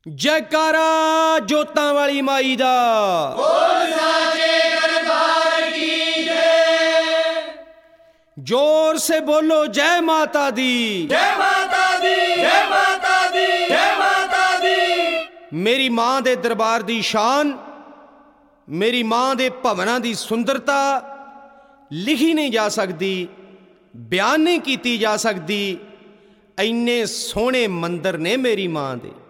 जयकारा जोतां वाली माई दा, बोल साचे दरबार की जय। जोर से बोलो जय माता दी, जय माता दी, जय माता दी, जय माता दी। मेरी मां दे दरबार दी शान, मेरी मां दे भवनां दी सुंदरता लिखी नहीं जा सकती, बयान नहीं की जा सकती। इन्ने सोहने मंदिर ने मेरी मां दे।